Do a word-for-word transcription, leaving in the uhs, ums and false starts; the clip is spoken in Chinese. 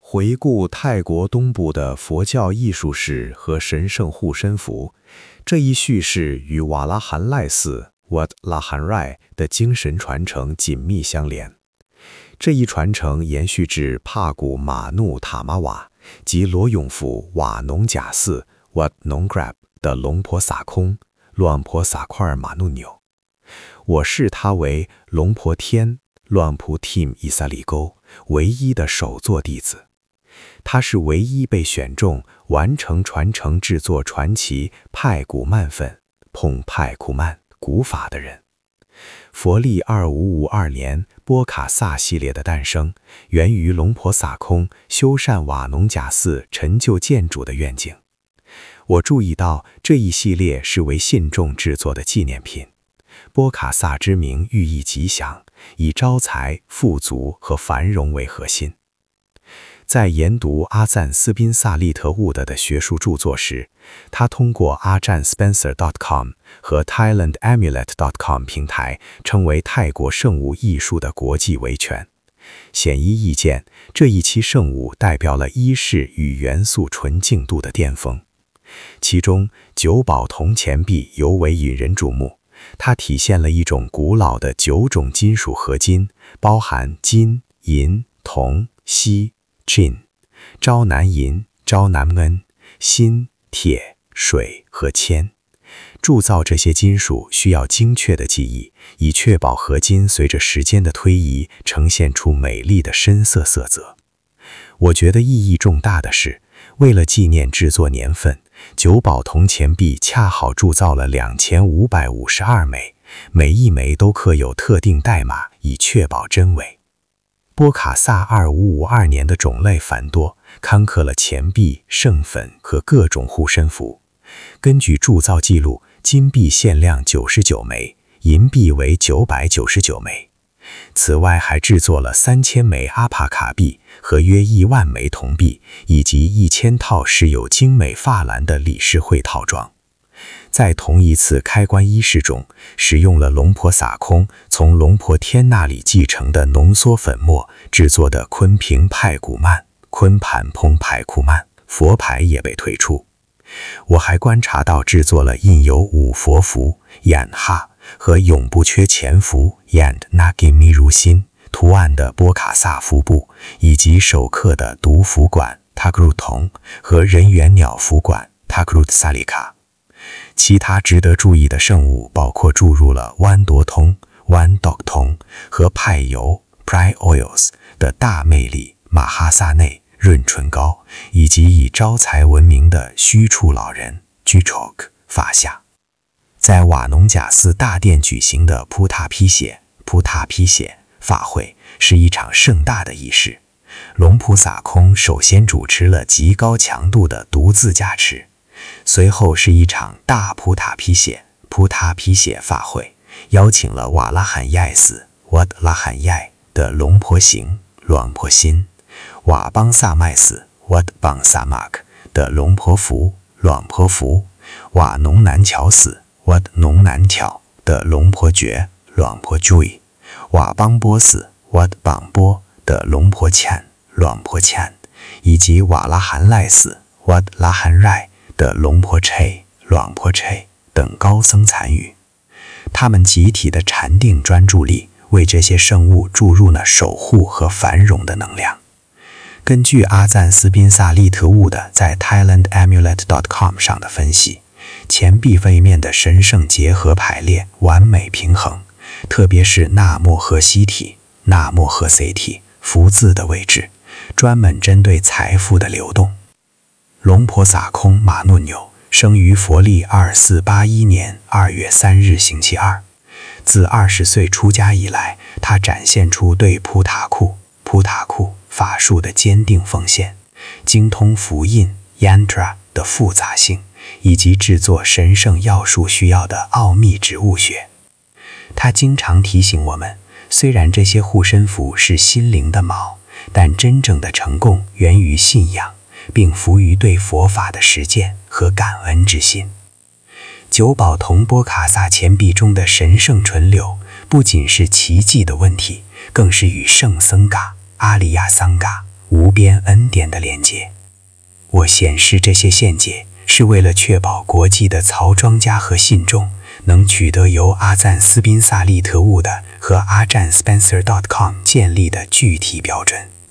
回顾泰国东部的佛教艺术史和神圣护身符，这一叙事与瓦拉罕赖寺 Wat Lahan Rai 的精神传承紧密相连。这一传承延续至帕古马努塔玛瓦及罗永府瓦农贾寺 Wat Nongkrap 的龙婆撒空乱婆撒块尔马努纽。我视他为龙婆天乱扑 Team 伊萨里沟唯一的首座弟子。他是唯一被选中完成传承制作传奇派古曼粉碰派古曼古法的人。佛历二五五二年波卡萨系列的诞生，源于龙婆撒空修缮瓦农贾寺陈旧建筑的愿景。我注意到这一系列是为信众制作的纪念品。波卡萨之名寓意吉祥，以招财、富足和繁荣为核心。在研读阿赞斯宾萨利特伍德的学术著作时，他通过阿赞 Spencer dot com 和 Thailand Amulet dot com 平台称为泰国圣物艺术的国际维权。显而易见，这一期圣物代表了衣饰与元素纯净度的巅峰。其中，九宝铜钱币尤为引人瞩目，它体现了一种古老的九种金属合金，包含金、银、铜、锡、金、招南银、招南恩、锌、铁、水和铅。铸造这些金属需要精确的技艺，以确保合金随着时间的推移呈现出美丽的深色色泽。我觉得意义重大的是，为了纪念制作年份，九宝铜钱币恰好铸造了两千五百五十二枚，每一枚都刻有特定代码，以确保真伪。波卡萨二五五二年的种类繁多，刊刻了钱币、圣粉和各种护身符。根据铸造记录，金币限量九十九枚，银币为九百九十九枚。此外，还制作了三千枚阿帕卡币和约一万枚铜币，以及一千套饰有精美发簪的理事会套装。在同一次开棺仪式中，使用了龙婆撒空从龙婆天那里继承的浓缩粉末制作的昆平派古曼、昆盘蓬派库曼佛牌也被推出。我还观察到制作了印有五佛符、眼哈和永不缺钱符 Yand Nagi Miru Sin 图案的波卡萨符布，以及手刻的毒符管 Takrut 铜和人猿鸟符管 Takrut Salika。其他值得注意的圣物包括注入了豌多通 Wan Dok 通和派油 Prai Oils 的大魅力马哈萨内润唇膏，以及以招财闻名的虚处老人 Juchok 发下。在瓦农贾寺大殿举行的扑塔披血扑塔披血法会是一场盛大的仪式。龙菩萨空首先主持了极高强度的独自加持，随后是一场大扑塔披血扑塔披血法会，邀请了瓦拉罕耶寺 Wat Lahan Yai 的龙婆行乱婆心，瓦邦萨麦寺 Wat Bang Samak 的龙婆符乱婆符，瓦农南桥寺 Wat 农南桥的龙婆诀乱婆 Jui， 瓦邦波寺 Wat Bang 波的龙婆茜乱婆茜，以及瓦拉罕赖寺 Wat Lahan Rai 的龙婆 Che 乱婆 Che 等高僧参与。他们集体的禅定专注力为这些圣物注入了守护和繁荣的能量。根据阿赞斯宾萨利特伍德在 Thailand Amulet dot com 上的分析，钱币位面的神圣结合排列完美平衡，特别是纳莫赫西体、纳莫赫 C 体福字的位置，专门针对财富的流动。龙婆撒空马诺纽生于佛历二四八一年二月三日星期二。自二十岁出家以来，他展现出对普塔库、普塔库法术的坚定奉献，精通符印 Yantra 的复杂性，以及制作神圣药术需要的奥秘植物学。他经常提醒我们，虽然这些护身符是心灵的锚，但真正的成功源于信仰，并服于对佛法的实践和感恩之心。九宝铜波卡萨钱币中的神圣纯流，不仅是奇迹的问题，更是与圣僧嘎、阿里亚桑嘎、 无边恩典的连接。我显示这些线解，是为了确保国际的曹庄家和信众能取得由阿赞斯宾萨利特务的和阿占 Spencer dot com 建立的具体标准。